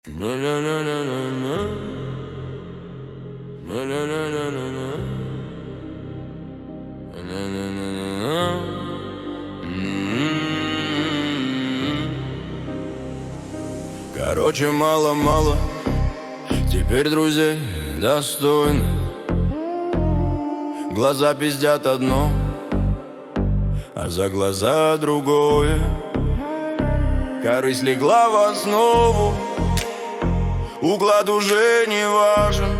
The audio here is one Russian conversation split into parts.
Короче, мало-мало теперь друзей достойны. Глаза пиздят одно, а за глаза другое. Корысть легла в основу, уклад уже не важен.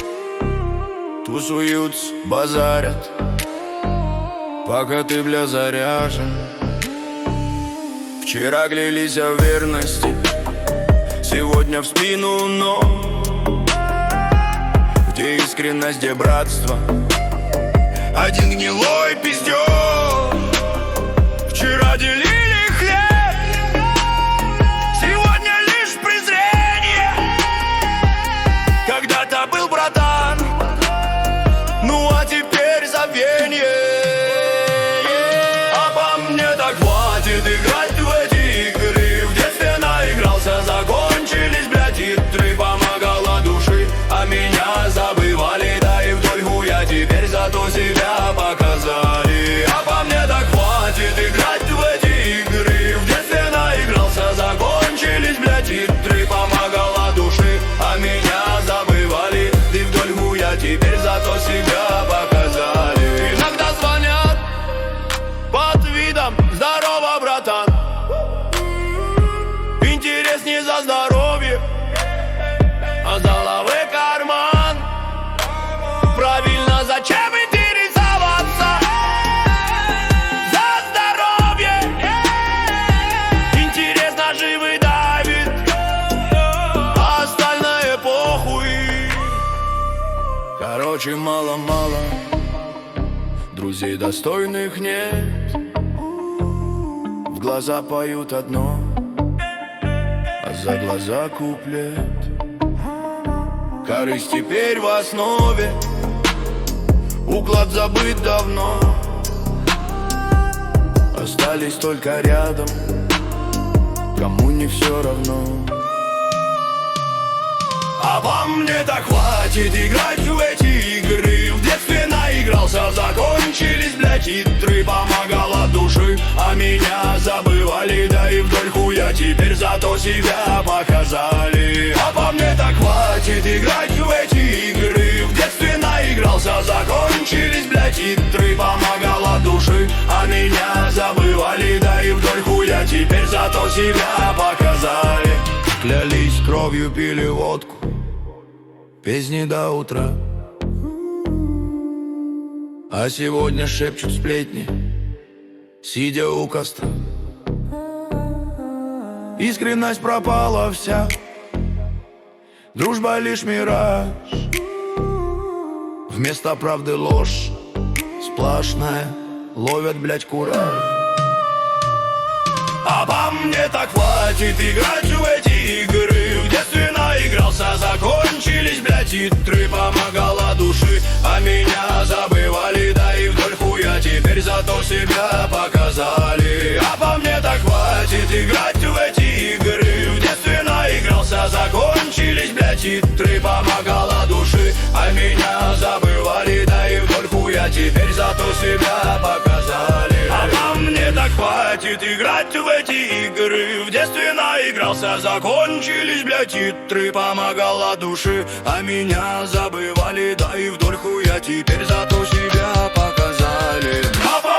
Тусуются, базарят, пока ты, бля, заряжен. Вчера клялись о верности, сегодня в спину, но где искренность, где братство? Один гнилой пиздёж. Вчера делили хлеб, сегодня лишь презрение. Когда-то был братан, ну а теперь забвенье. А по мне так хватит играть в эти игры. В детстве наигрался, закончились, блядь, игры. Помогала души, а меня забывали. Да и вдоль хуя теперь зато себя показали. А по мне так хватит играть в эти игры. В детстве наигрался, закончились, блядь, игры. Помогала души, а меня забывали. И вдоль хуя теперь зато себя показали. Иногда звонят под видом «Здорово, братан». Интерес не за здоровье, а за головы карман. Правильно, зачем интересоваться? За здоровье. Интерес наживы давит, а остальное похуй. Короче, мало-мало друзей достойных нет. В глаза поют одно, а за глаза куплет. Корысть теперь в основе, уклад забыт давно. Остались только рядом, кому не все равно. А по мне так хватит играть в эти игры. В детстве наигрался, закончились, блядь, игры. Помогала души, а меня забывали. Да и вдоль хуя теперь зато себя показали. А по мне так хватит играть в эти игры. В детстве наигрался, закончились, блядь, игры. Помогала души, а меня забывали. Да и вдоль хуя теперь зато себя показали. Клялись кровью, пили водку, песни до утра. А сегодня шепчут сплетни, сидя у костра. Искренность пропала вся, дружба лишь мираж. Вместо правды ложь сплошная, ловят, блядь, кураж. А по мне так хватит играть в эти игры. В детстве наигрался, закончились, блядь, игры. Помогала души, а меня забывали. Да и вдоль хуя теперь зато себя показали. А по мне так хватит играть в эти игры. В детстве наигрался, закончились, блядь, игры. Помогала души, а меня забывали. Да и вдоль хуя теперь зато себя показали. А по мне так хватит играть в эти игры. В детстве наигрался, закончились, блядь, игры. Помогала души, а меня забывали. Да и вдоль хуя теперь зато себя показали.